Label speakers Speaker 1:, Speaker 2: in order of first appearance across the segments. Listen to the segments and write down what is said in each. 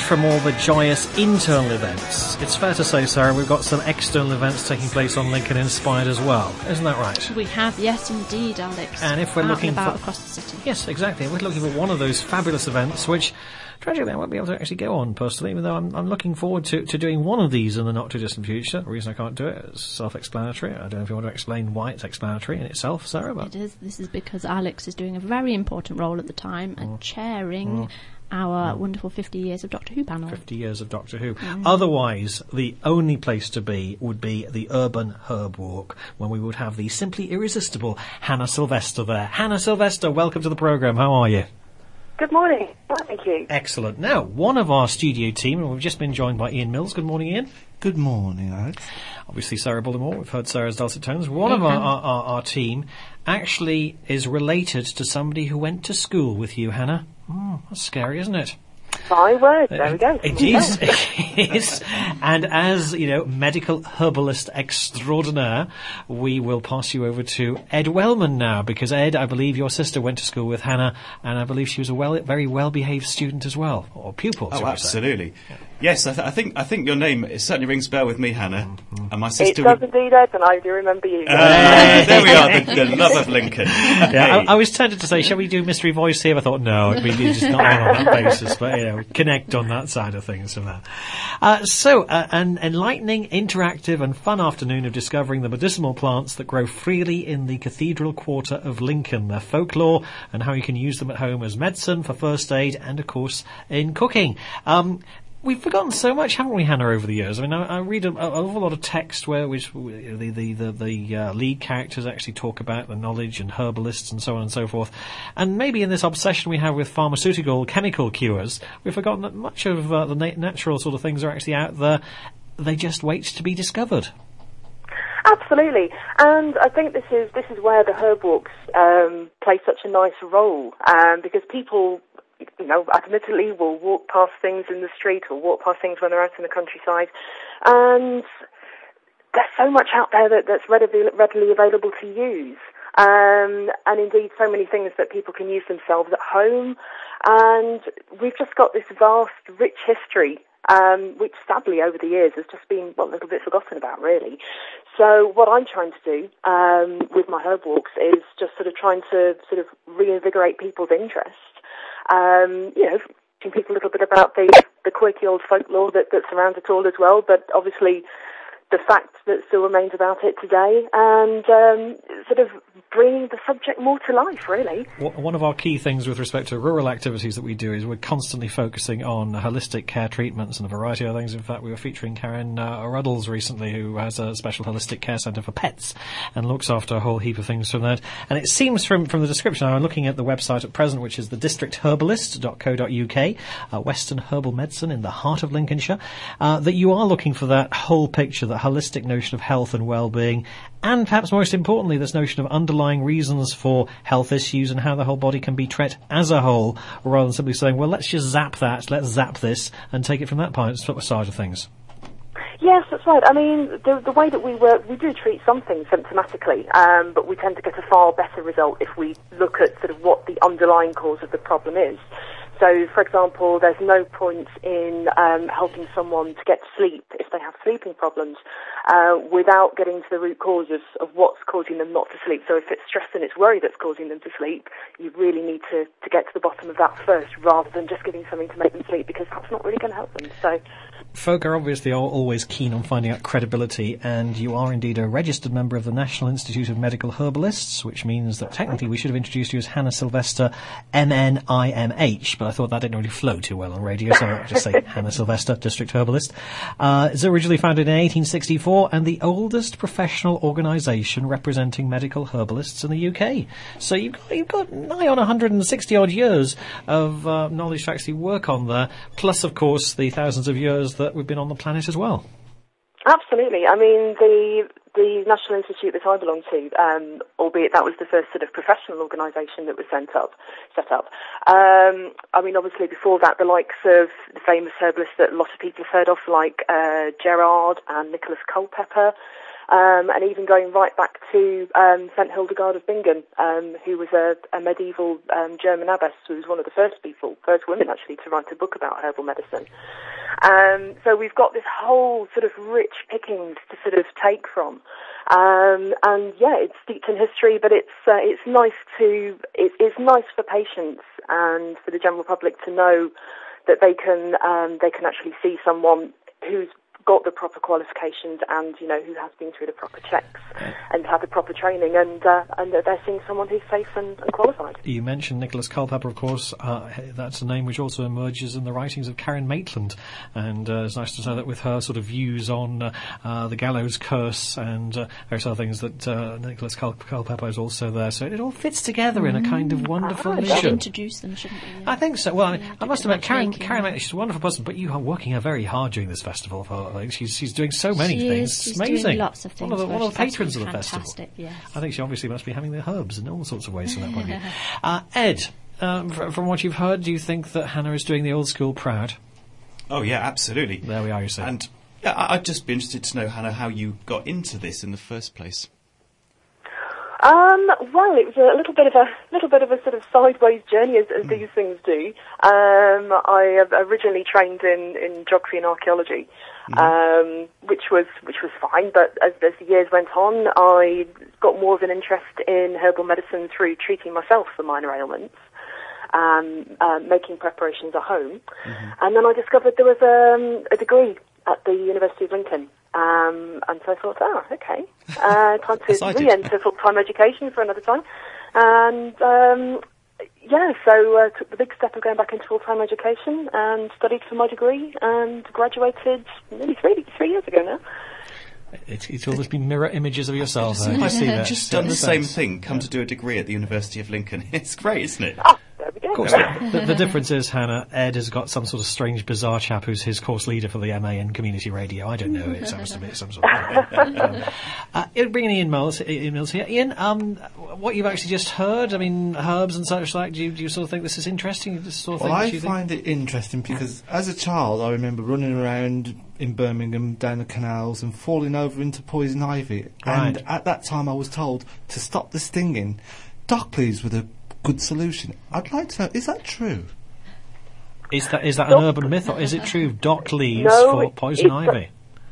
Speaker 1: from all the joyous internal events, it's fair to say, Sarah, we've got some external events taking place on Lincoln Inspired as well. Isn't that right?
Speaker 2: We have, yes, indeed, Alex.
Speaker 1: And if we're looking
Speaker 2: about across the city.
Speaker 1: Yes, exactly. We're looking for one of those fabulous events, which tragically I won't be able to actually go on personally, even though I'm looking forward to doing one of these in the not-too-distant future. The reason I can't do it is self-explanatory. I don't know if you want to explain why it's explanatory in itself, Sarah. But
Speaker 2: it is. This is because Alex is doing a very important role at the time and chairing our wonderful 50 years of Doctor Who panel.
Speaker 1: 50 years of Doctor Who. Otherwise, the only place to be would be the Urban Herb Walk, when we would have the simply irresistible Hannah Sylvester there. Hannah Sylvester, welcome to the programme. How are you?
Speaker 3: Good morning. Well, thank you.
Speaker 1: Excellent. Now, one of our studio team, and we've just been joined by Ian Mills. Good morning, Ian.
Speaker 4: Good morning, Alex.
Speaker 1: Obviously, Sarah Bullimore. We've heard Sarah's dulcet tones. One of our team actually is related to somebody who went to school with you, Hannah. That's scary, isn't it?
Speaker 3: My word, there we go.
Speaker 1: It is. It is. And as, medical herbalist extraordinaire, we will pass you over to Ed Wellman now, because Ed, I believe your sister went to school with Hannah, and I believe she was a very well-behaved student as well, or pupil.
Speaker 4: Oh, absolutely. Yes, I think your name, it certainly rings a bell with me, Hannah. And my sister.
Speaker 3: It does indeed, Ed, and I do remember you.
Speaker 4: There we are, the love of Lincoln.
Speaker 1: Yeah, I was tempted to say, shall we do mystery voice here? I thought, no, it'd be just not on that basis, but, connect on that side of things from that. So, an enlightening, interactive and fun afternoon of discovering the medicinal plants that grow freely in the Cathedral Quarter of Lincoln, their folklore, and how you can use them at home as medicine, for first aid, and, of course, in cooking. We've forgotten so much, haven't we, Hannah, over the years? I mean, I read an awful lot of text which the lead characters actually talk about the knowledge and herbalists and so on and so forth. And maybe in this obsession we have with pharmaceutical chemical cures, we've forgotten that much of the natural sort of things are actually out there. They just wait to be discovered.
Speaker 3: Absolutely, and I think this is where the herb walks play such a nice role, because people, admittedly will walk past things in the street or walk past things when they're out in the countryside, and there's so much out there that's readily available to use, and indeed so many things that people can use themselves at home, and we've just got this vast, rich history, which sadly over the years has just been a little bit forgotten about, really. So what I'm trying to do with my herb walks is just sort of trying to reinvigorate people's interest. Teaching people a little bit about the quirky old folklore that surrounds it all as well, but obviously the fact that still remains about it today, and sort of bringing the subject more to life, really.
Speaker 1: One of our key things with respect to rural activities that we do is we're constantly focusing on holistic care treatments and a variety of things. In fact, we were featuring Karen Ruddles recently, who has a special holistic care centre for pets and looks after a whole heap of things from that. And it seems from the description, I'm looking at the website at present, which is the districtherbalist.co.uk, Western herbal medicine in the heart of Lincolnshire, that you are looking for that whole picture, that holistic notion of health and well-being, and perhaps most importantly, this notion of underlying reasons for health issues and how the whole body can be treated as a whole, rather than simply saying, well, let's just zap that, let's zap this, and take it from that side of things.
Speaker 3: Yes, that's right. I mean, the way that we work, we do treat something symptomatically, but we tend to get a far better result if we look at sort of what the underlying cause of the problem is. So, for example, there's no point in helping someone to get sleep if they have sleeping problems without getting to the root cause of what's causing them not to sleep. So if it's stress and it's worry that's causing them to sleep, you really need to get to the bottom of that first, rather than just giving something to make them sleep, because that's not really going to help them. So,
Speaker 1: folk are obviously always keen on finding out credibility, and you are indeed a registered member of the National Institute of Medical Herbalists, which means that technically we should have introduced you as Hannah Sylvester, MNIMH, but I thought that didn't really flow too well on radio, so I'll just say Hannah Sylvester, District Herbalist. It's originally founded in 1864 and the oldest professional organisation representing medical herbalists in the UK. So you've got nigh on 160-odd years of knowledge to actually work on there, plus, of course, the thousands of years that we've been on the planet as well.
Speaker 3: Absolutely. I mean, the National Institute that I belong to, albeit that was the first sort of professional organisation that was set up. I mean, obviously before that, the likes of the famous herbalists that a lot of people have heard of, like Gerard and Nicholas Culpeper, and even going right back to St. Hildegard of Bingen, who was a medieval German abbess, who was one of the first women actually to write a book about herbal medicine. So we've got this whole sort of rich pickings to sort of take from. And yeah, it's steeped in history, but it's nice for patients and for the general public to know that they can actually see someone who's got the proper qualifications and, you know, who has been through the proper checks and had the proper training, and that they're seeing someone who's safe and qualified.
Speaker 1: You mentioned Nicholas Culpeper, of course. That's a name which also emerges in the writings of Karen Maitland, and it's nice to know that with her sort of views on the gallows curse and various other things, that Nicholas Culpeper is also there. So it all fits together in a kind of wonderful
Speaker 2: We should
Speaker 1: mission.
Speaker 2: introduce them, shouldn't we?
Speaker 1: I think so. Well, I must admit, Karen
Speaker 2: Making
Speaker 1: Maitland, she's a wonderful person, but you are working very hard during this festival. She's doing so many
Speaker 2: She
Speaker 1: things.
Speaker 2: is. She's
Speaker 1: It's amazing.
Speaker 2: doing lots of things.
Speaker 1: One of the
Speaker 2: She's
Speaker 1: patrons of the
Speaker 2: absolutely
Speaker 1: festival.
Speaker 2: fantastic, yes.
Speaker 1: I think she obviously must be having the herbs in all sorts of ways from that point of view. Ed, from what you've heard, do you think that Hannah is doing the old school proud?
Speaker 4: Oh yeah, absolutely.
Speaker 1: There we are, you say.
Speaker 4: And yeah, I'd just be interested to know, Hannah, how you got into this in the first place.
Speaker 3: Well, it was a little bit of a sort of sideways journey, as these things do. I originally trained in geography and archaeology, which was fine. But as the years went on, I got more of an interest in herbal medicine through treating myself for minor ailments, making preparations at home, and then I discovered there was a degree at the University of Lincoln. And so I thought, okay, time to re-enter full-time education for another time. And, so took the big step of going back into full-time education and studied for my degree and graduated nearly three years ago now.
Speaker 1: It's always been mirror images of yourself. I see that.
Speaker 4: Just done the same thing, come to do a degree at the University of Lincoln. It's great, isn't it?
Speaker 3: Oh, there we go.
Speaker 1: Of course, the difference is, Hannah, Ed has got some sort of strange, bizarre chap who's his course leader for the MA in community radio. I don't know. It sounds to be some sort of... bringing Ian Mills here. Ian, what you've actually just heard, I mean, herbs and such like, do you sort of think this is interesting? This sort of
Speaker 5: I find it interesting because as a child I remember running around in Birmingham down the canals and falling over into poison ivy.
Speaker 1: Right.
Speaker 5: And at that time I was told to stop the stinging. Dock leaves were the good solution. I'd like to know, is that true?
Speaker 1: Is that an urban myth, or is it true? Dock leaves for poison ivy?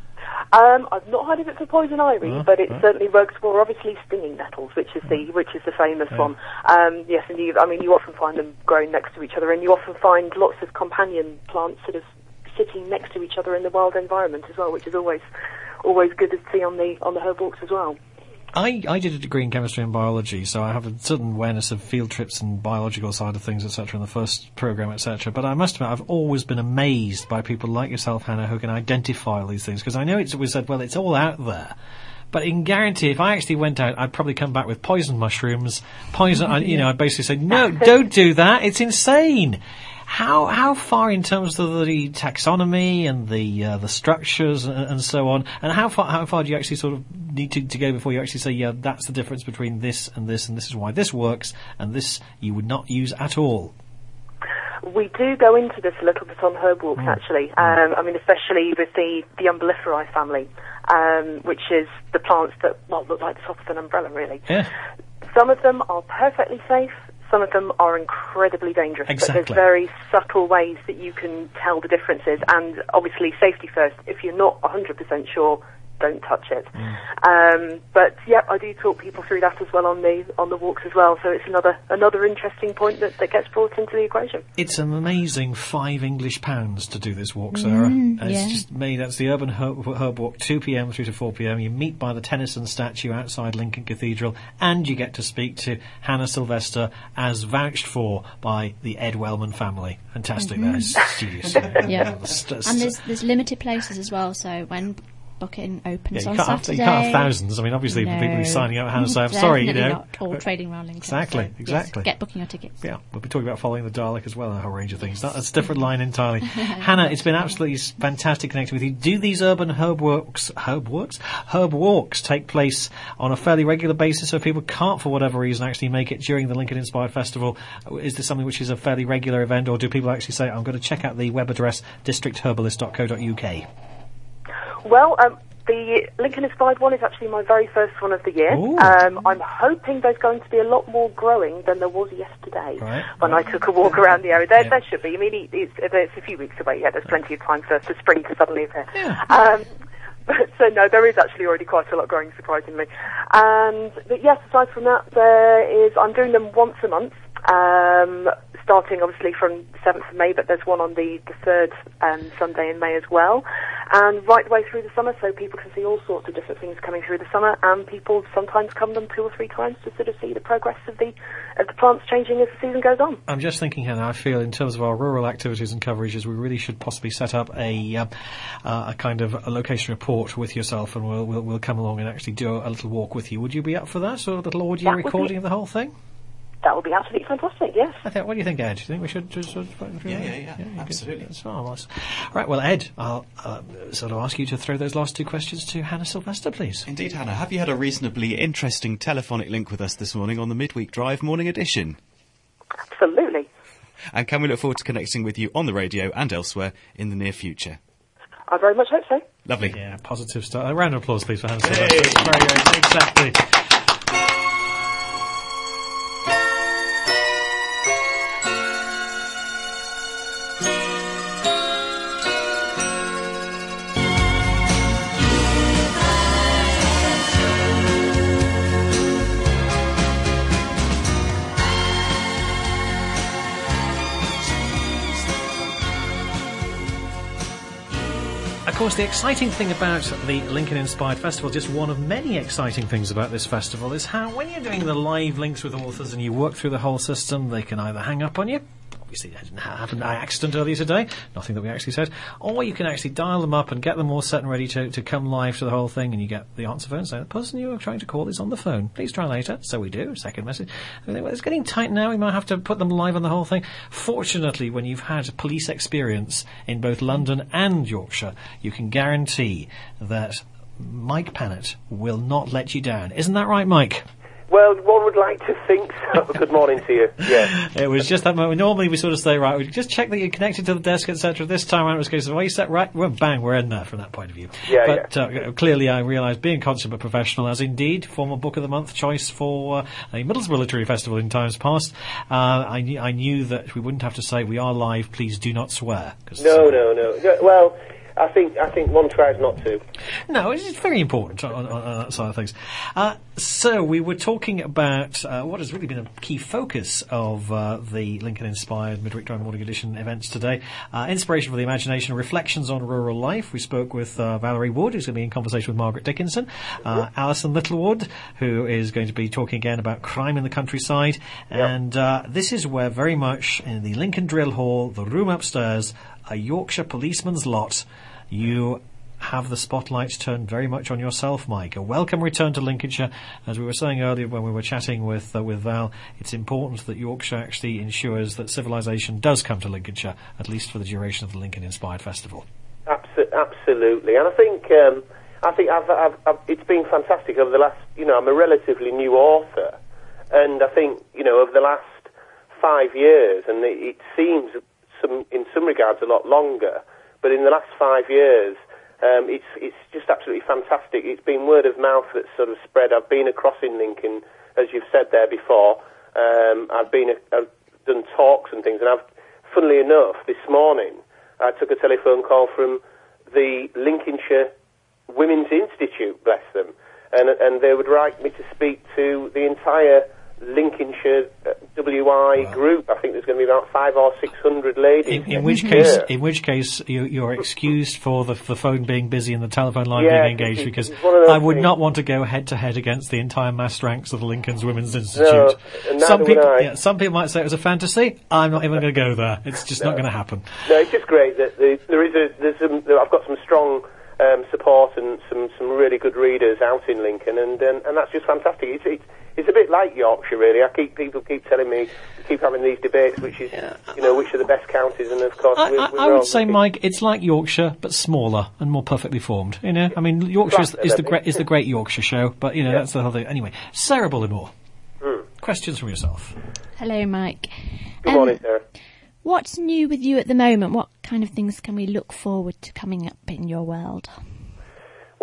Speaker 3: I've not heard of it for poison ivy, but it certainly works for obviously stinging nettles, which is the famous one. Yes, and you often find them growing next to each other, and you often find lots of companion plants sort of sitting next to each other in the wild environment as well, which is always good to see on the herb walks as well.
Speaker 1: I did a degree in chemistry and biology, so I have a certain awareness of field trips and biological side of things, etc., in the first programme, etc. But I must admit, I've always been amazed by people like yourself, Hannah, who can identify all these things, because I know it was said, well, it's all out there. But I can guarantee if I actually went out, I'd probably come back with poison mushrooms, I'd basically say, no, don't do that, it's insane. How far in terms of the taxonomy and the structures and so on, and how far do you actually sort of need to go before you actually say, yeah, that's the difference between this and this is why this works and this you would not use at all?
Speaker 3: We do go into this a little bit on herb walks, actually. Especially with the Umbelliferae family, which is the plants that look like the top of an umbrella, really.
Speaker 1: Yeah.
Speaker 3: Some of them are perfectly safe. Some of them are incredibly dangerous,
Speaker 1: Exactly.
Speaker 3: but there's very subtle ways that you can tell the differences. And obviously, safety first. If you're not 100% sure, don't touch it. But yeah, I do talk people through that as well on the walks as well. So it's another interesting point that gets brought into the equation.
Speaker 1: It's an amazing £5 to do this walk, Sarah. It's just me. That's the Urban Herb Walk, 2 p.m. through to 4 p.m. You meet by the Tennyson statue outside Lincoln Cathedral, and you get to speak to Hannah Sylvester, as vouched for by the Ed Wellman family. Fantastic. That is studious.
Speaker 2: Yeah. And there's limited places as well, so when booking opens on Saturday.
Speaker 1: You can't have thousands. I mean, obviously, people who are signing up, Hannah, say, I'm sorry,
Speaker 2: not all trading around Lincoln.
Speaker 1: Exactly.
Speaker 2: Yes, get booking your tickets.
Speaker 1: Yeah, we'll be talking about following the Dalek as well, and a whole range of things. That's a different line entirely. Hannah, it's been absolutely fantastic connecting with you. Do these urban herb walks take place on a fairly regular basis, so if people can't, for whatever reason, actually make it during the Lincoln Inspired Festival? Is this something which is a fairly regular event, or do people actually say, I'm going to check out the web address districtherbalist.co.uk?
Speaker 3: Well, the Lincoln-inspired one is actually my very first one of the year. I'm hoping there's going to be a lot more growing than there was yesterday when I took a walk around the area. There should be. I mean, it's a few weeks away. Yeah, there's plenty of time for spring to suddenly appear.
Speaker 1: Yeah.
Speaker 3: So no, there is actually already quite a lot growing, surprisingly. But yes, aside from that, I'm doing them once a month. Starting obviously from the 7th of May, but there's one on the 3rd Sunday in May as well, and right the way through the summer, so people can see all sorts of different things coming through the summer, and people sometimes come them 2 or 3 times to sort of see the progress of the plants changing as the season goes on.
Speaker 1: I'm just thinking, Hannah, I feel in terms of our rural activities and coverages, we really should possibly set up a kind of a location report with yourself, and we'll come along and actually do a little walk with you. Would you be up for that, or a little audio recording of the whole thing?
Speaker 3: That would be absolutely fantastic, yes.
Speaker 1: What do you think, Ed? Do you think we should just...
Speaker 4: Yeah, absolutely.
Speaker 1: That's marvellous. Right, well, Ed, I'll sort of ask you to throw those last 2 questions to Hannah Sylvester, please.
Speaker 4: Indeed, Hannah. Have you had a reasonably interesting telephonic link with us this morning on the Midweek Drive morning edition?
Speaker 3: Absolutely.
Speaker 4: And can we look forward to connecting with you on the radio and elsewhere in the near future?
Speaker 3: I very much hope so.
Speaker 1: Lovely. Yeah, positive start. A round of applause, please, for Hannah Sylvester. Very, exactly. Of course, the exciting thing about the Lincoln Inspired Festival, just one of many exciting things about this festival, is how when you're doing the live links with authors and you work through the whole system, they can either hang up on you. Obviously, that didn't happen by accident earlier today, nothing that we actually said, or you can actually dial them up and get them all set and ready to come live to the whole thing, and you get the answer phone saying, the person you are trying to call is on the phone. Please try later. So we do. Second message. Well, it's getting tight now. We might have to put them live on the whole thing. Fortunately, when you've had police experience in both London and Yorkshire, you can guarantee that Mike Pannett will not let you down. Isn't that right, Mike?
Speaker 6: Well, one would like to think so. Good morning to you. Yeah.
Speaker 1: It was just that moment. Normally we sort of say, right, we just check that you're connected to the desk, etc. This time around it was a case of, well, you set right, well, bang, we're in there from that point of view.
Speaker 6: Yeah,
Speaker 1: but clearly I realised, being consummate professional, as indeed former Book of the Month choice for a Middlesbrough Literary Festival in times past, I knew that we wouldn't have to say, we are live, please do not swear.
Speaker 6: No. Well, I think one tries not to.
Speaker 1: No, it's very important on that side of things. So we were talking about what has really been a key focus of the Lincoln-inspired Midweek Drive Morning Edition events today. Inspiration for the Imagination, Reflections on Rural Life. We spoke with Valerie Wood, who's going to be in conversation with Margaret Dickinson. Alison Littlewood, who is going to be talking again about crime in the countryside. Yep. And this is where very much in the Lincoln Drill Hall, the room upstairs, a Yorkshire policeman's lot, you have the spotlights turned very much on yourself, Mike. A welcome return to Lincolnshire. As we were saying earlier when we were chatting with Val, it's important that Yorkshire actually ensures that civilization does come to Lincolnshire, at least for the duration of the Lincoln-inspired festival.
Speaker 6: Absolutely, and I think I've it's been fantastic over the last. I'm a relatively new author, and I think over the last 5 years, and it seems in some regards a lot longer. But in the last 5 years, it's just absolutely fantastic. It's been word of mouth that's sort of spread. I've been across in Lincoln, as you've said there before. I've done talks and things, and funnily enough, this morning I took a telephone call from the Lincolnshire Women's Institute, bless them, and they would like me to speak to the entire Lincolnshire WI group. I think there's going to be about 500 or 600 ladies.
Speaker 1: In which case, you're excused for the phone being busy and the telephone line being engaged, because I would not want to go head to head against the entire massed ranks of the Lincoln's Women's Institute.
Speaker 6: No,
Speaker 1: some people might say it was a fantasy. I'm not even going to go there. It's just not going to happen.
Speaker 6: No, it's just great that I've got some strong support and some really good readers out in Lincoln, and that's just fantastic. It's a bit like Yorkshire, really. People keep telling me, keep having these debates, which is, which are the best counties, and of course,
Speaker 1: I would say, Mike, it's like Yorkshire, but smaller and more perfectly formed. I mean, Yorkshire is the Great Yorkshire Show, but that's the whole thing. Anyway, Sarah Bullimore, questions from yourself.
Speaker 2: Hello, Mike.
Speaker 6: Good morning, Sarah.
Speaker 2: What's new with you at the moment? What kind of things can we look forward to coming up in your world?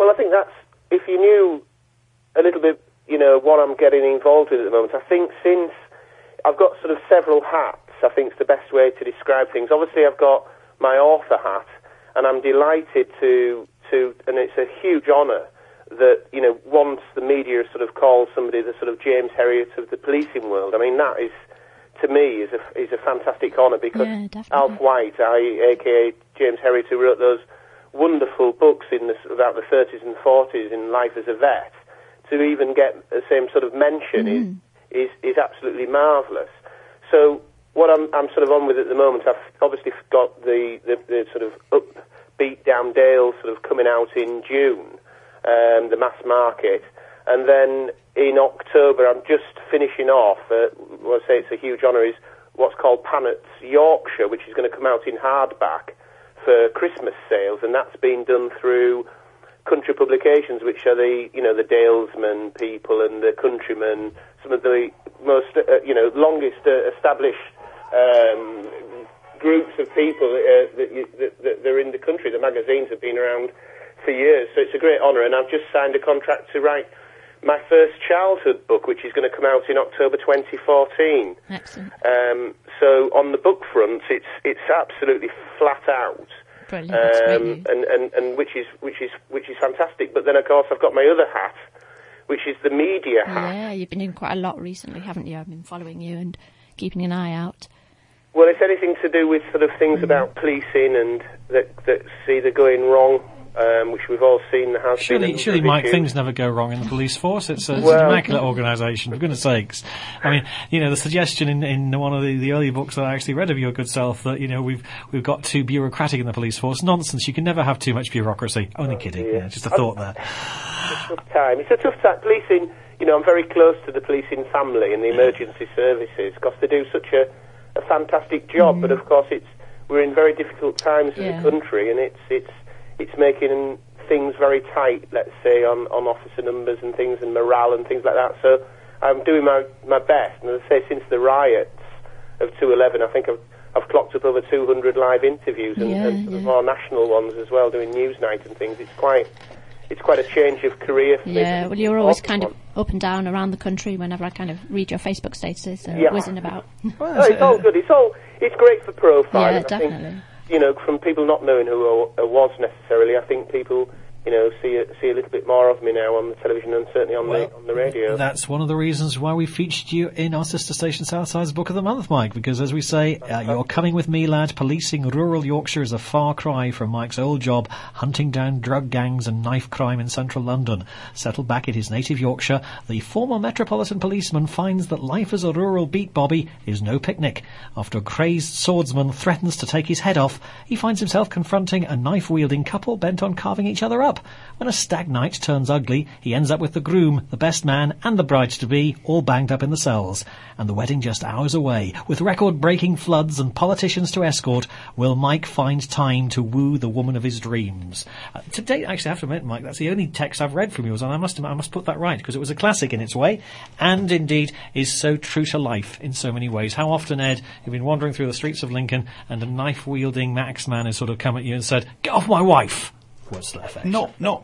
Speaker 6: Well, I think that's, if you knew a little bit, what I'm getting involved with at the moment, I think since I've got sort of several hats, I think it's the best way to describe things. Obviously, I've got my author hat, and I'm delighted to and it's a huge honour that, once the media sort of calls somebody the sort of James Herriot of the policing world, I mean, that is, to me, is a fantastic honour, because Alf White, a.k.a. James Herriot, who wrote those wonderful books about the 30s and 40s in life as a vet, to even get the same sort of mention is absolutely marvellous. So what I'm sort of on with at the moment, I've obviously got the sort of upbeat Down Dale sort of coming out in June, the mass market, and then in October I'm just finishing off, well, I say it's a huge honour, is what's called Pannett's Yorkshire, which is going to come out in hardback for Christmas sales, and that's been done through Country Publications, which are the Dalesman people and the Countrymen, some of the most longest established groups of people that are in the country. The magazines have been around for years, so it's a great honour, and I've just signed a contract to write my first childhood book, which is going to come out in October 2014.
Speaker 2: Excellent.
Speaker 6: So on the book front, it's absolutely flat out.
Speaker 2: Brilliant. That's great news.
Speaker 6: And which is fantastic. But then, of course, I've got my other hat, which is the media hat.
Speaker 2: Yeah, you've been doing quite a lot recently, haven't you? I've been following you and keeping an eye out.
Speaker 6: Well, it's anything to do with sort of things about policing and that's either going wrong, which we've all seen. There has been
Speaker 1: Surely, Mike, things never go wrong in the police force. It's an immaculate organisation, for goodness sakes. I mean, the suggestion in one of the early books that I actually read of your good self that, we've got too bureaucratic in the police force. Nonsense. You can never have too much bureaucracy. Only kidding. Yeah, just a thought there.
Speaker 6: It's a tough time. It's a tough time. Policing, I'm very close to the policing family and the emergency services, because they do such a fantastic job. But of course, we're in very difficult times as a country, and it's making things very tight, let's say, on officer numbers and things, and morale and things like that. So I'm doing my best. And as I say, since the riots of 2/11, I think I've clocked up over 200 live interviews and sort of more national ones as well, doing Newsnight and things. It's quite a change of career for me.
Speaker 2: Yeah, well, you're always kind of up and down around the country whenever I kind of read your Facebook statuses and whizzing about.
Speaker 6: Well, no, it's all good. It's great for profiling.
Speaker 2: Yeah, definitely.
Speaker 6: I think, from people not knowing who I was necessarily, I think people, see a little bit more of me now on the television and certainly on the radio.
Speaker 1: That's one of the reasons why we featured you in our sister station Southside's Book of the Month, Mike, because as we say, You're Coming With Me, Lad, policing rural Yorkshire is a far cry from Mike's old job, hunting down drug gangs and knife crime in central London. Settled back in his native Yorkshire, the former Metropolitan policeman finds that life as a rural beat bobby is no picnic. After a crazed swordsman threatens to take his head off, he finds himself confronting a knife-wielding couple bent on carving each other up. When a stag night turns ugly, he ends up with the groom, the best man, and the bride-to-be all banged up in the cells. And the wedding just hours away, with record-breaking floods and politicians to escort, will Mike find time to woo the woman of his dreams? To date, actually, I have to admit, Mike, that's the only text I've read from yours, and I must put that right, because it was a classic in its way, and indeed is so true to life in so many ways. How often, Ed, you've been wandering through the streets of Lincoln, and a knife-wielding Max man has sort of come at you and said, "Get off my wife!" What's that effect?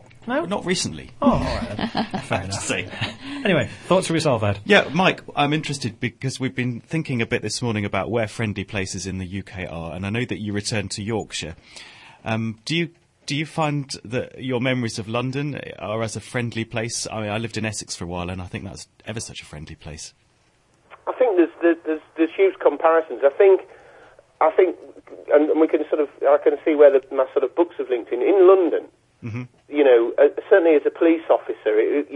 Speaker 4: Not recently.
Speaker 1: Oh, all right. Fair enough.
Speaker 4: Say.
Speaker 1: Anyway, thoughts for yourself, Ed?
Speaker 4: Yeah, Mike, I'm interested because we've been thinking a bit this morning about where friendly places in the UK are, and I know that you returned to Yorkshire. Do you find that your memories of London are as a friendly place? I mean, I lived in Essex for a while, and I think that's ever such a friendly place.
Speaker 6: I think there's huge comparisons. I think, and we can I can see where my sort of books have linked in London. Mm-hmm. Certainly as a police officer, it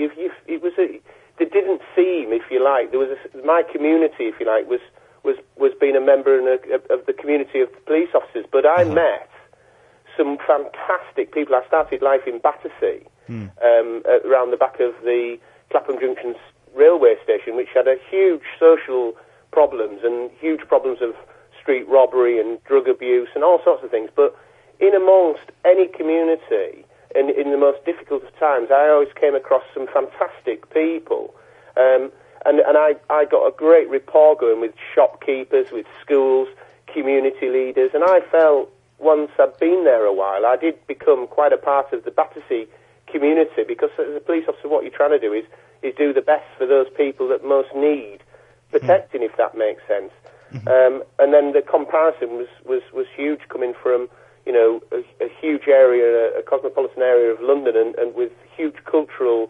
Speaker 6: didn't seem, if you like, my community, if you like, was being a member of the community of the police officers. But I met some fantastic people. I started life in Battersea, around the back of the Clapham Junction railway station, which had a huge social problems and huge problems of street robbery and drug abuse and all sorts of things. But in amongst any community, and in the most difficult of times, I always came across some fantastic people. And I got a great rapport going with shopkeepers, with schools, community leaders, and I felt once I'd been there a while, I did become quite a part of the Battersea community, because as a police officer, what you're trying to do is do the best for those people that most need protecting, if that makes sense. And then the comparison was huge, coming from, you know, a huge area, a cosmopolitan area of London, and with huge cultural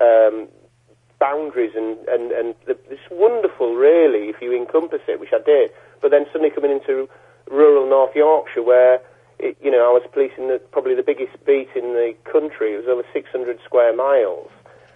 Speaker 6: boundaries, and this wonderful, really, if you encompass it, which I did, but then suddenly coming into rural North Yorkshire, where, you know, I was policing probably the biggest beat in the country. It was over 600 square miles.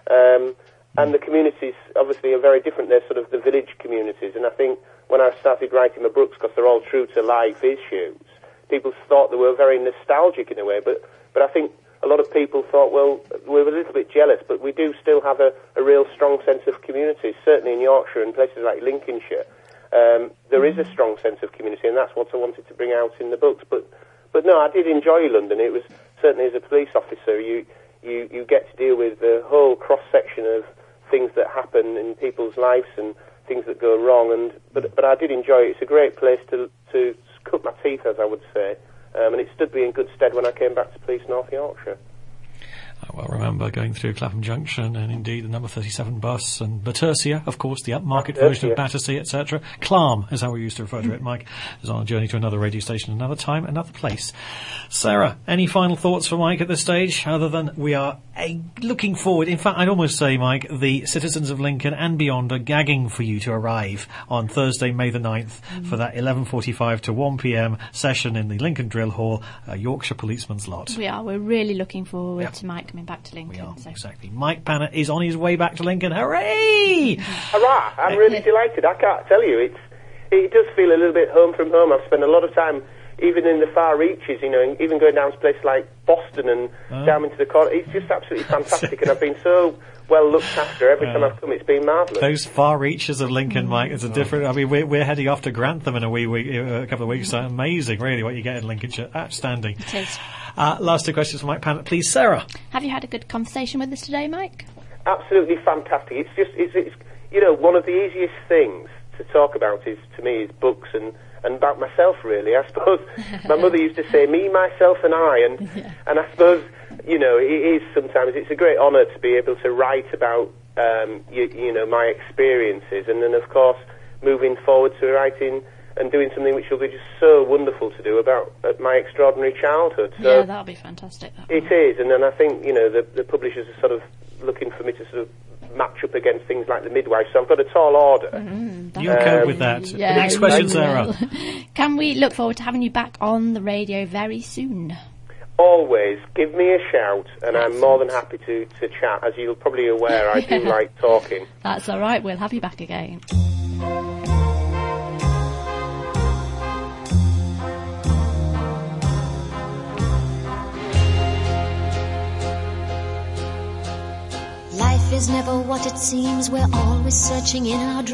Speaker 6: And the communities, obviously, are very different. They're sort of the village communities. And I think when I started writing my books, because they're all true-to-life issues, people thought they were very nostalgic in a way. But I think a lot of people thought, well, we were a little bit jealous, but we do still have a real strong sense of community, certainly in Yorkshire and places like Lincolnshire. There is a strong sense of community, and that's what I wanted to bring out in the books. But no, I did enjoy London. It was, certainly as a police officer, you get to deal with the whole cross-section of things that happen in people's lives and things that go wrong. But I did enjoy it. It's a great place to cut my teeth, as I would say. And it stood me in good stead when I came back to police North Yorkshire.
Speaker 1: I well remember going through Clapham Junction, and indeed the number 37 bus, and Battersea, of course, the upmarket version of Battersea, etc. Clam is how we used to refer to it. Mike is on a journey to another radio station, another time, another place. Sarah, any final thoughts for Mike at this stage, other than we are looking forward? In fact, I'd almost say, Mike, the citizens of Lincoln and beyond are gagging for you to arrive on Thursday, May the 9th, for that 11:45 to 1 p.m. session in the Lincoln Drill Hall, Yorkshire Policeman's Lot.
Speaker 2: We are. We're really looking forward to Mike coming back to Lincoln.
Speaker 1: We are,
Speaker 2: so.
Speaker 1: exactly. Mike Pannett is on his way back to Lincoln. Hooray!
Speaker 6: Hurrah! I'm really delighted. I can't tell you. It does feel a little bit home from home. I've spent a lot of time, even in the far reaches, you know, and even going down to places like Boston and down into the corner. It's just absolutely fantastic, and I've been so well looked after every time I've come. It's been marvellous.
Speaker 1: Those far reaches of Lincoln, Mike, it's a different. I mean, we're heading off to Grantham in a couple of weeks. So amazing, really, what you get in Lincolnshire. Outstanding.
Speaker 2: It is.
Speaker 1: Last two questions for Mike Pannett, please, Sarah.
Speaker 2: Have you had a good conversation with us today, Mike?
Speaker 6: Absolutely fantastic. It's you know, one of the easiest things to talk about is books and about myself, really. I suppose my mother used to say me, myself and I, and I suppose, you know, it is sometimes, it's a great honour to be able to write about you know, my experiences, and then of course moving forward to writing and doing something which will be just so wonderful to do about my extraordinary childhood. So
Speaker 2: yeah, that'll be fantastic.
Speaker 6: It is, and then I think, you know, the publishers are sort of looking for me to sort of match up against things like the midwife, so I've got a tall order.
Speaker 1: You cope with that.
Speaker 2: Yeah,
Speaker 1: Next question, Sarah.
Speaker 2: Can we look forward to having you back on the radio very soon?
Speaker 6: Always. Give me a shout, and I'm more than happy to chat. As you're probably aware, I do like talking.
Speaker 2: That's all right. We'll have you back again.
Speaker 7: Life is never what it seems. We're always searching in our dreams.